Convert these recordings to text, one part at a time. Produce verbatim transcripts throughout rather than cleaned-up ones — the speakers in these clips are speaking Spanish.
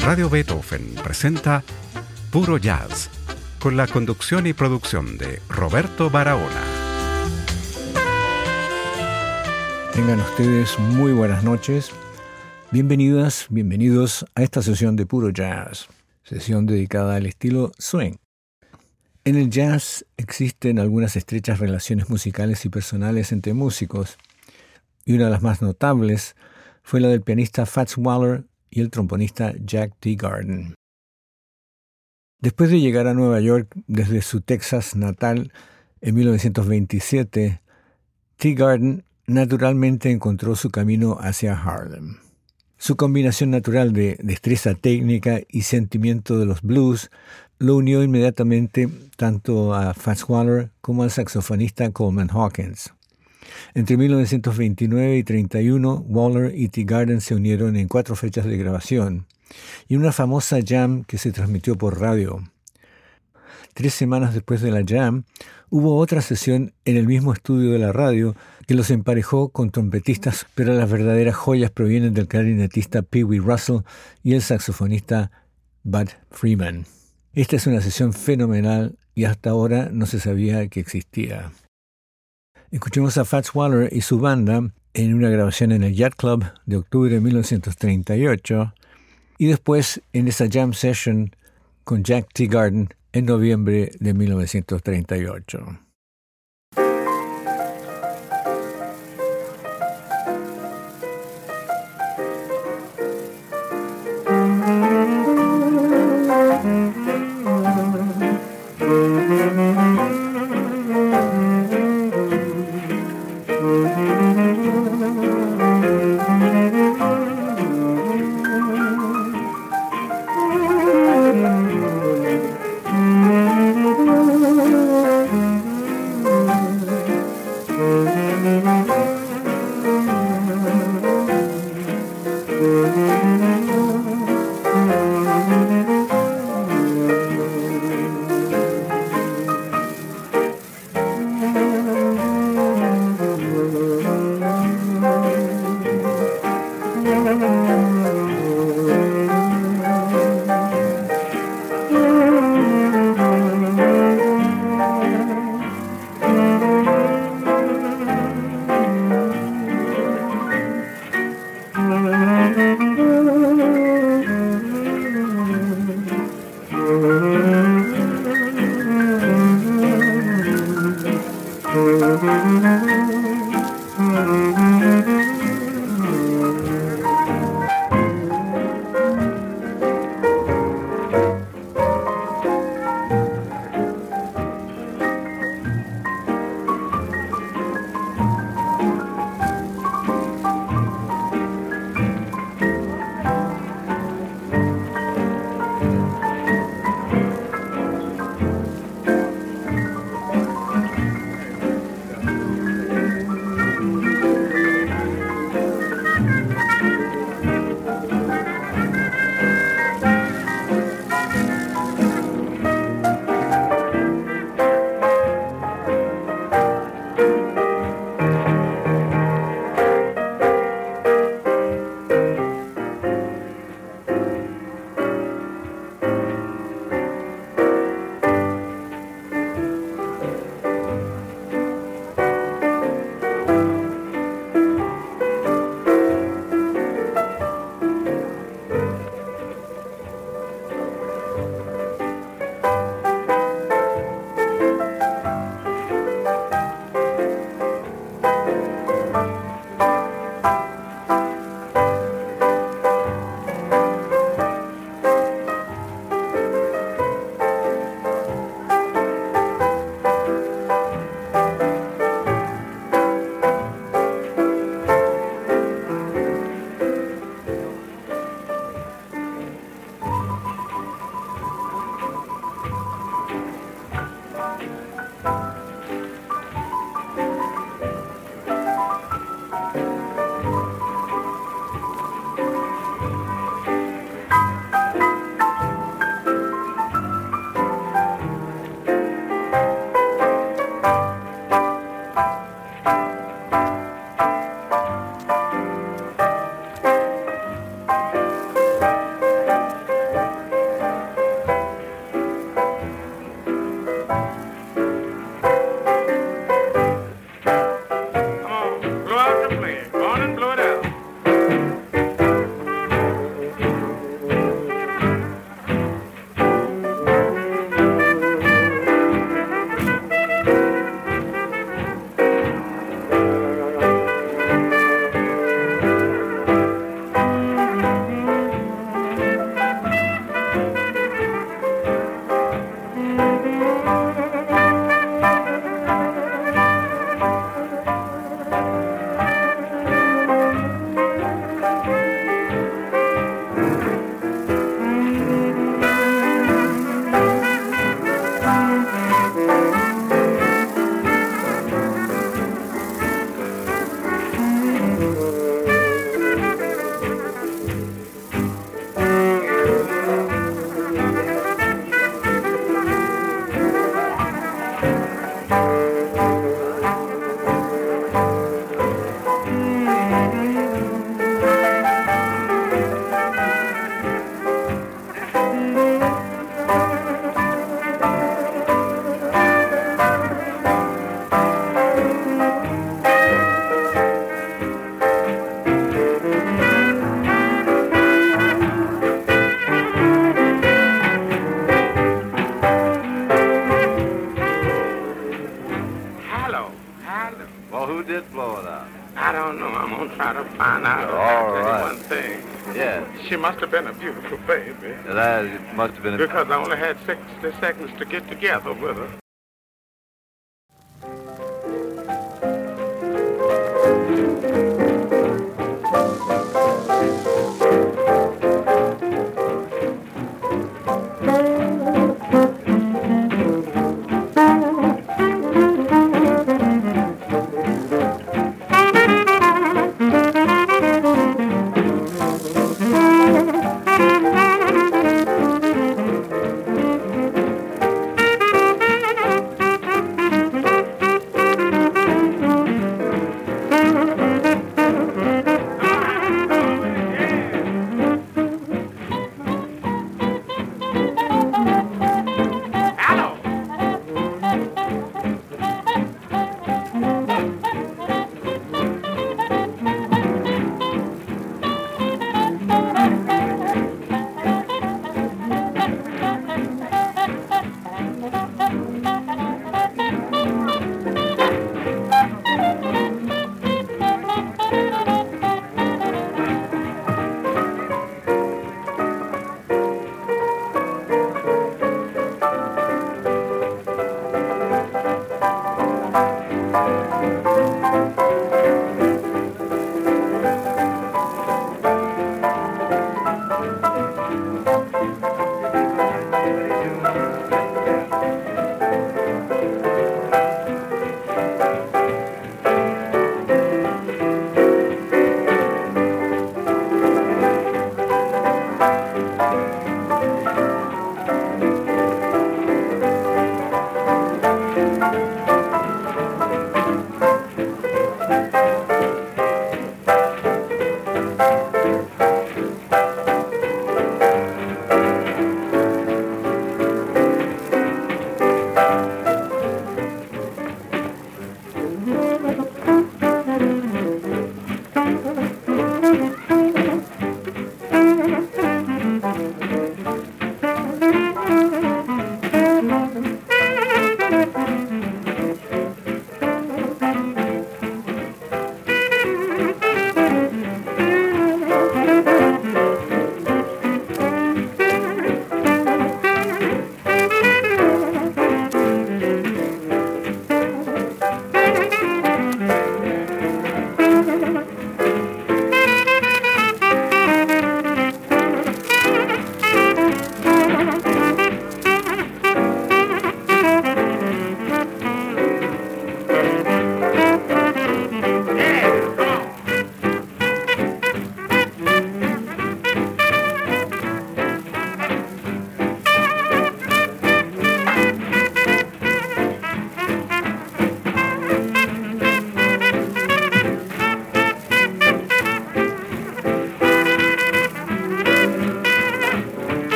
Radio Beethoven presenta Puro Jazz, con la conducción y producción de Roberto Barahona. Tengan ustedes muy buenas noches. Bienvenidas, bienvenidos a esta sesión de Puro Jazz, sesión dedicada al estilo swing. En el jazz existen algunas estrechas relaciones musicales y personales entre músicos, y una de las más notables fue la del pianista Fats Waller y el trombonista Jack Teagarden. Después de llegar a Nueva York desde su Texas natal en mil novecientos veintisiete, Teagarden naturalmente encontró su camino hacia Harlem. Su combinación natural de destreza técnica y sentimiento de los blues lo unió inmediatamente tanto a Fats Waller como al saxofonista Coleman Hawkins. Entre mil novecientos veintinueve y treinta y uno, Waller y Teagarden se unieron en cuatro fechas de grabación y una famosa jam que se transmitió por radio. Tres semanas después de la jam, hubo otra sesión en el mismo estudio de la radio que los emparejó con trompetistas, pero las verdaderas joyas provienen del clarinetista Pee Wee Russell y el saxofonista Bud Freeman. Esta es una sesión fenomenal y hasta ahora no se sabía que existía. Escuchemos a Fats Waller y su banda en una grabación en el Yacht Club de octubre de mil novecientos treinta y ocho y después en esa jam session con Jack Teagarden en noviembre de mil novecientos treinta y ocho. Hello. Hello. Well, who did blow it out? I don't know. I'm going to try to find out. All I'll tell right. you one thing. Yes. She must have been a beautiful baby. That it must have been a... Because I only had sixty seconds to get together with her.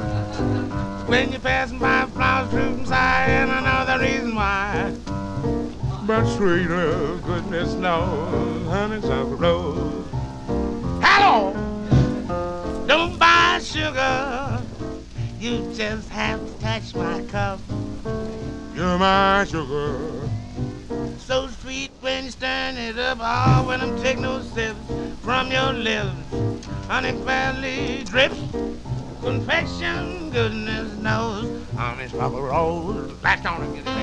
When you're passing by flowers, fruit and sigh, and another reason why but sweeter, goodness knows, honeysuckle rose. Hello, don't buy sugar, you just have to touch my cup. You're my sugar, so sweet when you stir it up. Oh, when I'm taking those sips from your lips, honey fairly drips. Confection, goodness knows, honeysuckle rose. Latch on and get it,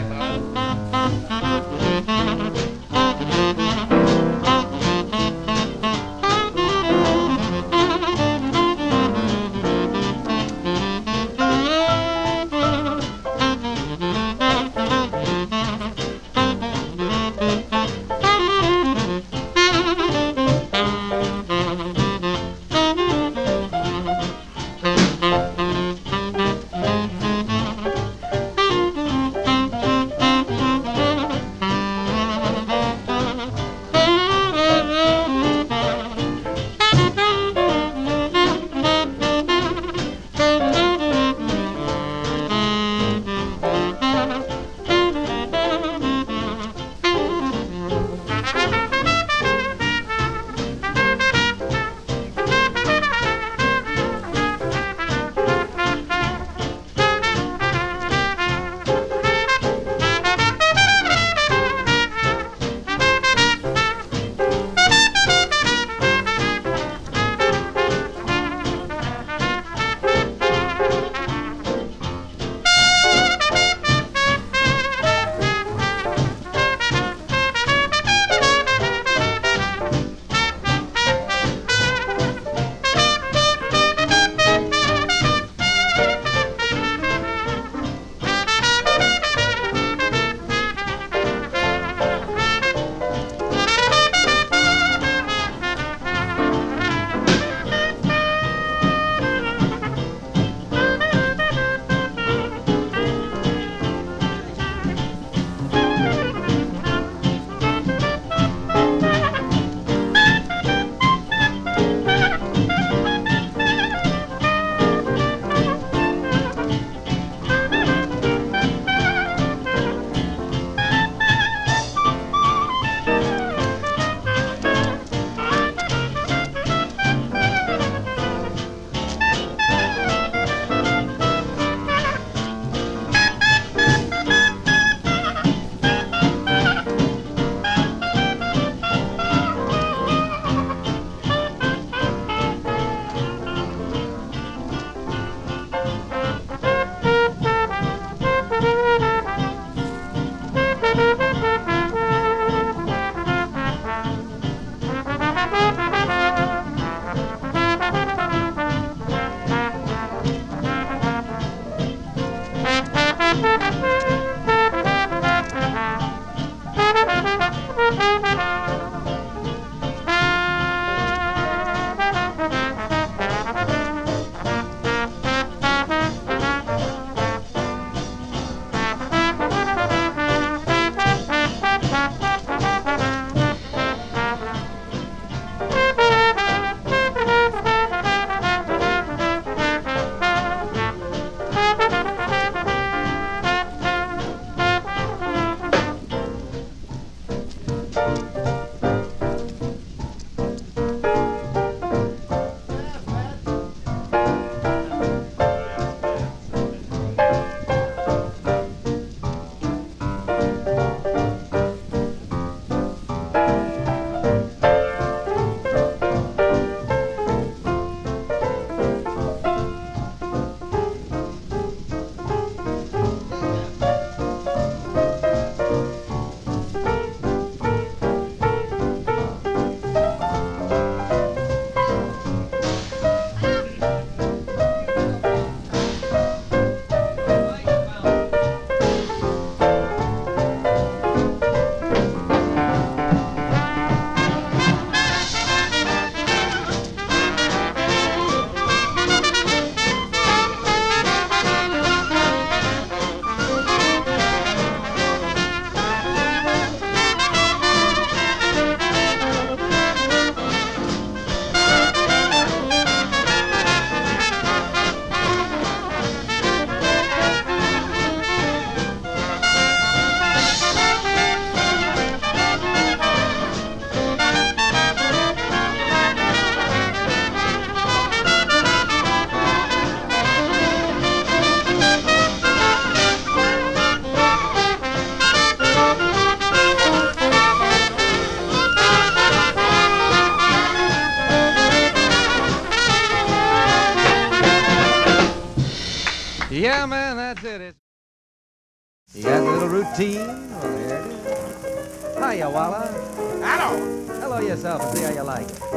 Yeah, man, that's it. It's... You got a little routine? Well, there it is. Hiya, Walla. Hello. Hello yourself and see how you like it.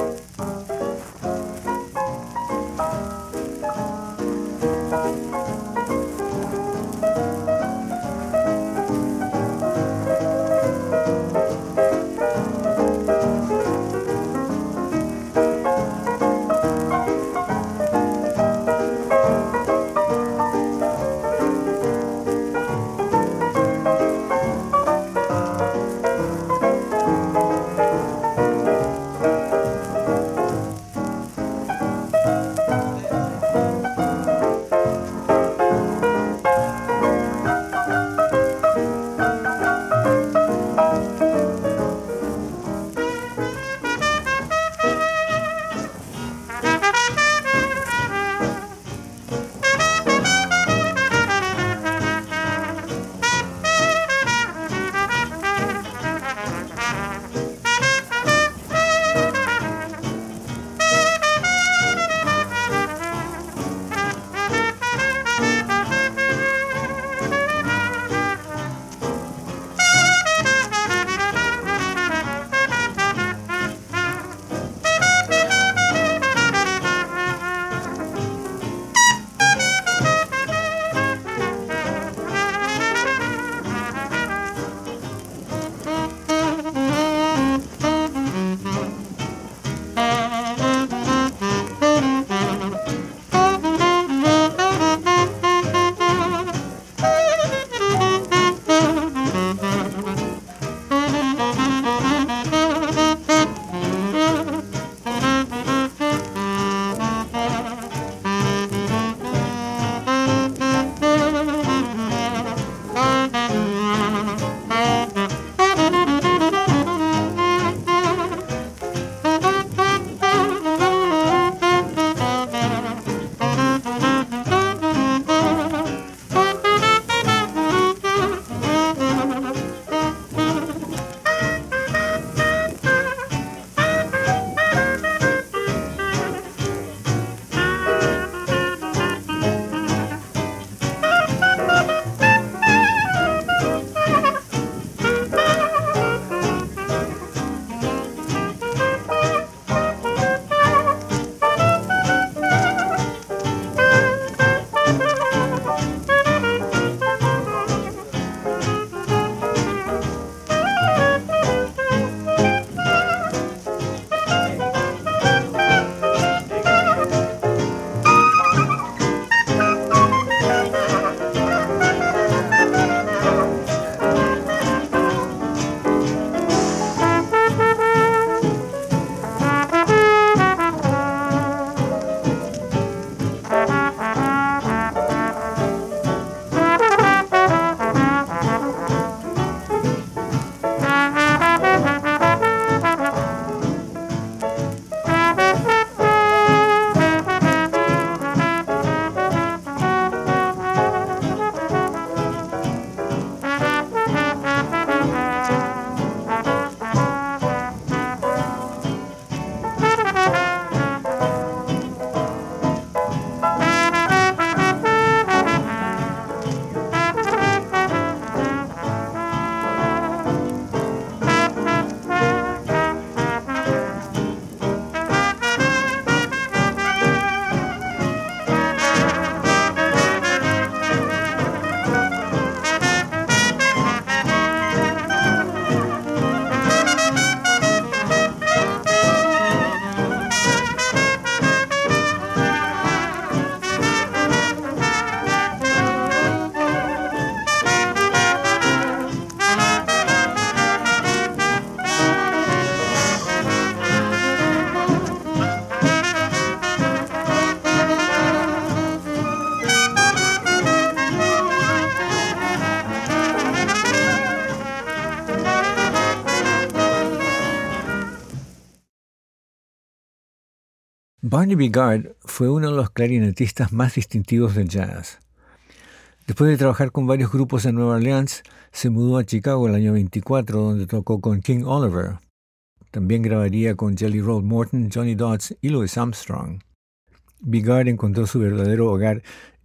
Barnaby Gard fue uno de los clarinetistas más distintivos del jazz. Después de trabajar con varios grupos en Nueva Orleans, se mudó a Chicago el año veinticuatro, donde tocó con King Oliver. También grabaría con Jelly Roll Morton, Johnny Dodds y Louis Armstrong. Bigard encontró su verdadero hogar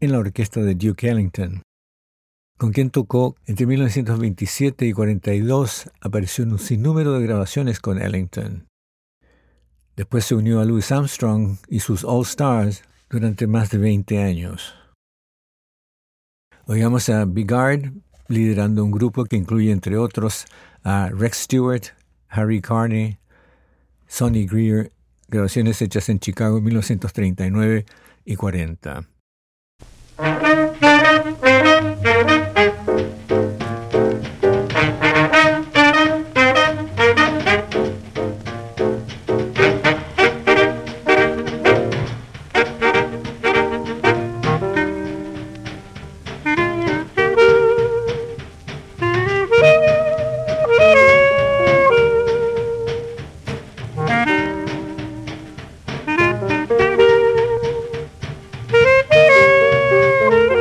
en la orquesta de Duke Ellington, con quien tocó entre mil novecientos veintisiete y cuarenta y dos, apareció en un sinnúmero de grabaciones con Ellington. Después se unió a Louis Armstrong y sus All Stars durante más de veinte años. Oigamos a Bigard liderando un grupo que incluye entre otros a Rex Stewart, Harry Carney, Sonny Greer, grabaciones hechas en Chicago en mil novecientos treinta y nueve y cuarenta. Thank you.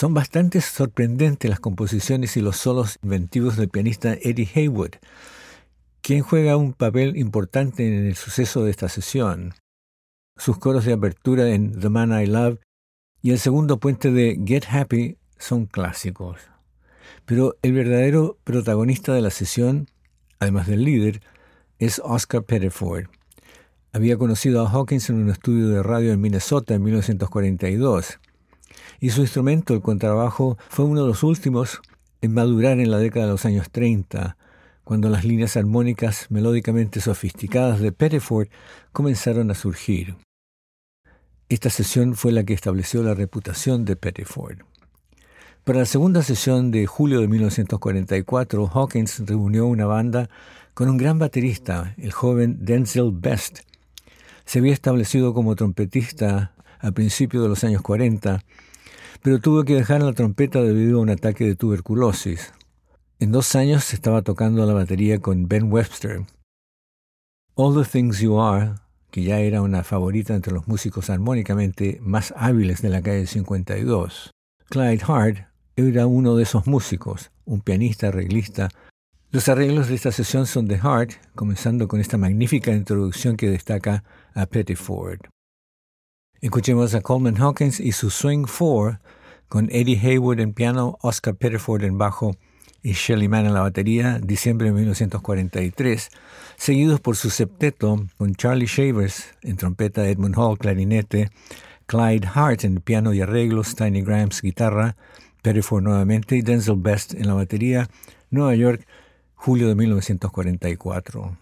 Son bastante sorprendentes las composiciones y los solos inventivos del pianista Eddie Heywood, quien juega un papel importante en el suceso de esta sesión. Sus coros de apertura en The Man I Love y el segundo puente de Get Happy son clásicos. Pero el verdadero protagonista de la sesión, además del líder, es Oscar Pettiford. Había conocido a Hawkins en un estudio de radio en Minnesota en mil novecientos cuarenta y dos, y su instrumento, el contrabajo, fue uno de los últimos en madurar en la década de los años treinta, cuando las líneas armónicas melódicamente sofisticadas de Pettiford comenzaron a surgir. Esta sesión fue la que estableció la reputación de Pettiford. Para la segunda sesión de julio de mil novecientos cuarenta y cuatro, Hawkins reunió una banda con un gran baterista, el joven Denzil Best. Se había establecido como trompetista a principios de los años cuarenta, pero tuvo que dejar la trompeta debido a un ataque de tuberculosis. En dos años estaba tocando la batería con Ben Webster. All the Things You Are, que ya era una favorita entre los músicos armónicamente más hábiles de la calle cincuenta y dos. Clyde Hart era uno de esos músicos, un pianista, arreglista. Los arreglos de esta sesión son de Hart, comenzando con esta magnífica introducción que destaca a Pettiford. Escuchemos a Coleman Hawkins y su Swing four, con Eddie Heywood en piano, Oscar Pettiford en bajo y Shelly Manne en la batería, diciembre de mil novecientos cuarenta y tres, seguidos por su septeto con Charlie Shavers en trompeta, Edmund Hall clarinete, Clyde Hart en piano y arreglos, Tiny Grimes guitarra, Pettiford nuevamente y Denzil Best en la batería, Nueva York, julio de mil novecientos cuarenta y cuatro.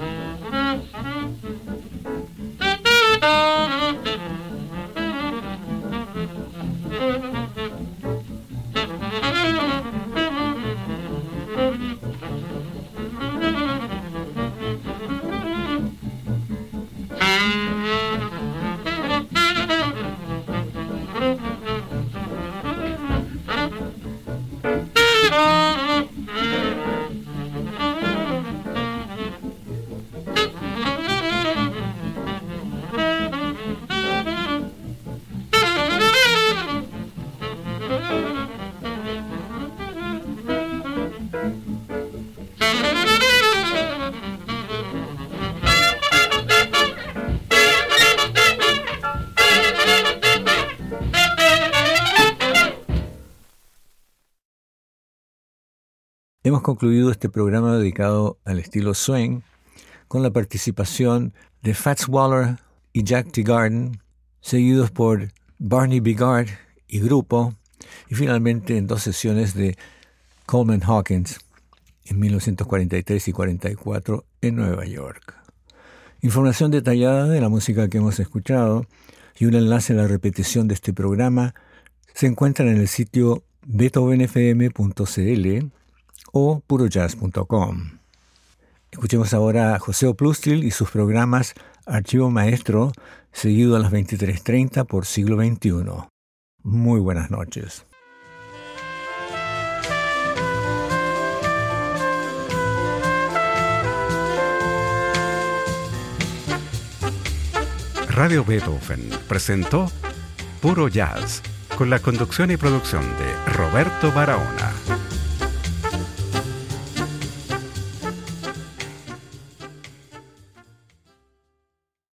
Hemos concluido este programa dedicado al estilo swing con la participación de Fats Waller y Jack Teagarden, seguidos por Barney Bigard y grupo, y finalmente en dos sesiones de Coleman Hawkins en mil novecientos cuarenta y tres y cuarenta y cuatro en Nueva York. Información detallada de la música que hemos escuchado y un enlace a la repetición de este programa se encuentran en el sitio beethoven f m punto c l o puro jazz punto com. Escuchemos ahora a José Oplustil y sus programas Archivo Maestro, seguido a las veintitrés treinta por Siglo veintiuno. Muy buenas noches. Radio Beethoven presentó Puro Jazz, con la conducción y producción de Roberto Barahona.